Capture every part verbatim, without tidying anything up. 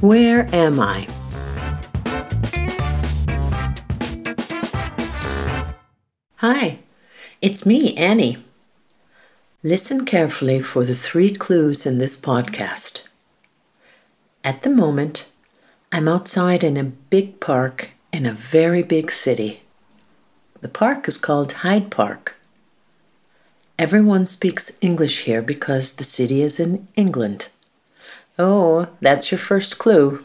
Where am I? Hi, it's me, Annie. Listen carefully for the three clues in this podcast. At the moment, I'm outside in a big park in a very big city. The park is called Hyde Park. Everyone speaks English here because the city is in England. Oh, that's your first clue.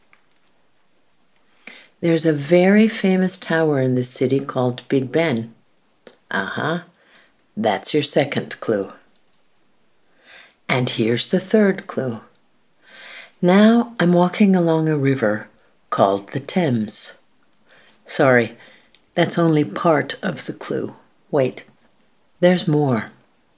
There's a very famous tower in this city called Big Ben. Uh-huh, that's your second clue. And here's the third clue. Now I'm walking along a river called the Thames. Sorry, that's only part of the clue. Wait, there's more.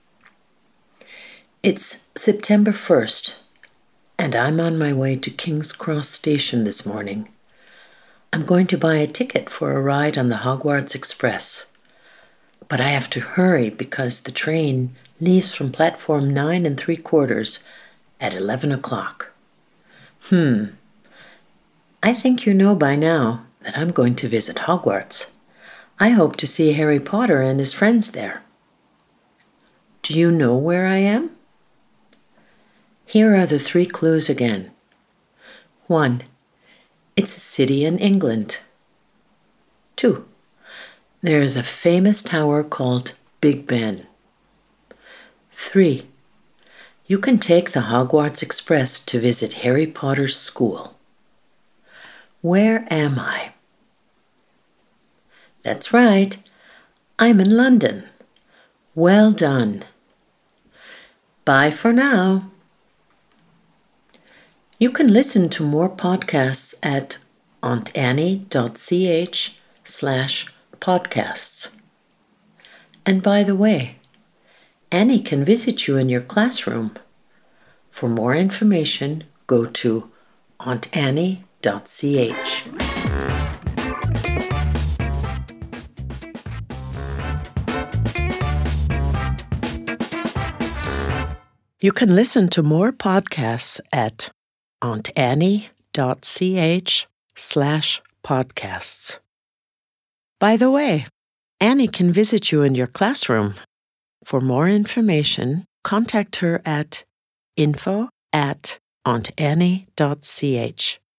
It's September first, and I'm on my way to King's Cross Station this morning. I'm going to buy a ticket for a ride on the Hogwarts Express. But I have to hurry because the train leaves from platform nine and three quarters at eleven o'clock. Hmm. I think you know by now that I'm going to visit Hogwarts. I hope to see Harry Potter and his friends there. Do you know where I am? Here are the three clues again. One, it's a city in England. Two, there is a famous tower called Big Ben. Three, you can take the Hogwarts Express to visit Harry Potter's school. Where am I? That's right, I'm in London. Well done. Bye for now. You can listen to more podcasts at auntannie.ch slash podcasts. And by the way, Annie can visit you in your classroom. For more information, go to auntannie.ch. You can listen to more podcasts at auntannie.ch slash podcasts. By the way, Annie can visit you in your classroom. For more information, contact her at info at auntannie.ch.